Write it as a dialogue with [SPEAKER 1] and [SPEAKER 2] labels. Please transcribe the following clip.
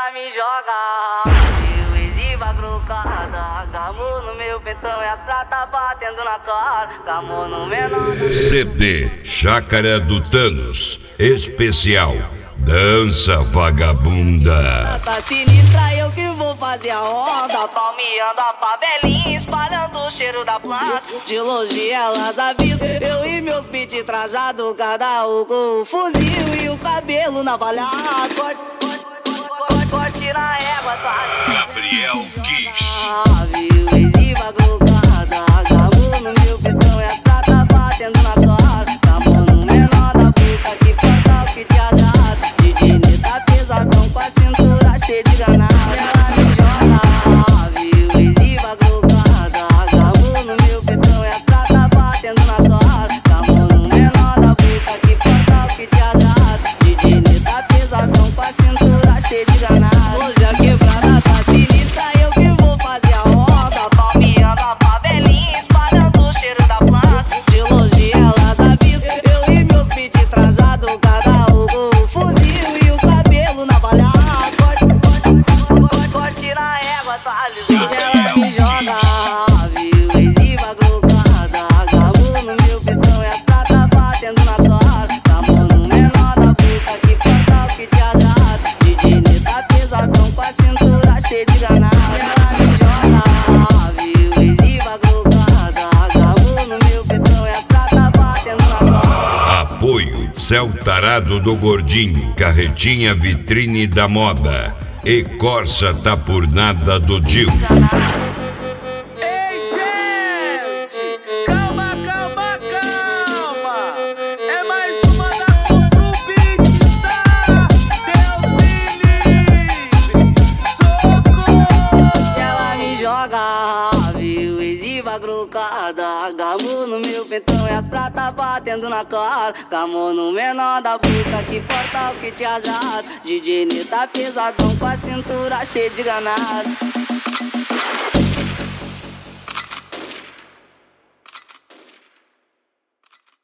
[SPEAKER 1] ela me joga. Eu exiba grocada, gamou no meu pentão e as pratas batendo na cara. Gamou no menor.
[SPEAKER 2] CD Chácara do Thanos, especial Dança Vagabunda.
[SPEAKER 1] Tá sinistra, eu que vou fazer a onda. Palmeando a favelinha, espalhando o cheiro da planta. De longe elas avisam, eu e meus pit trajado, cada um com o fuzil e o cabelo navalhado. Corte na égua, tá?
[SPEAKER 2] Gabriel Kish.
[SPEAKER 1] Viu, exiba grocada, gamou no meu petão e as pratas batendo na cara. Gamou no menor da puta que falta os que te ajada. DJ Neta pesadão com a cintura cheia de granada. Ela me joga, viu, exiba grocada, gamou no meu petão e as pratas batendo na cara. Gamou no menor da puta que falta os que te ajada. DJ Neta pesadão com a cintura cheia de granada. Hoje a quebrada tá sinistra, eu que vou fazer a roda. Palmeando a favelinha, espalhando o cheiro da planta. De longe elas avisam, eu e meus pit trajado, cada um com o fuzil e o cabelo navalhado. Corte na égua, tá ligado? Ela me joga, viu, exiba grocada, gamou no meu petão e as pratas batendo na cara. Gamou no menor da puta que falta os que te ajada. DJ Neta pesadão com a cintura cheia de granada. Ela me joga, viu, exiba grocada, gamou no meu petão e as pratas batendo na cara.
[SPEAKER 2] Apoio Céu Tarado do Gordinho, Carretinha Vitrine da Moda e Corsa Tá Por Nada do Dil.
[SPEAKER 3] Ei, gente! Calma, calma, calma! É mais uma da Cultura Beats, tá? Deus me livre! Socorro!
[SPEAKER 1] Ela me joga, viu, exiba grocada, gamou no meu pentão e as pratas batendo na cara. Gamou no menor da puta que porta os que te ajada. DJ Neta pesadão com a cintura cheia de granada.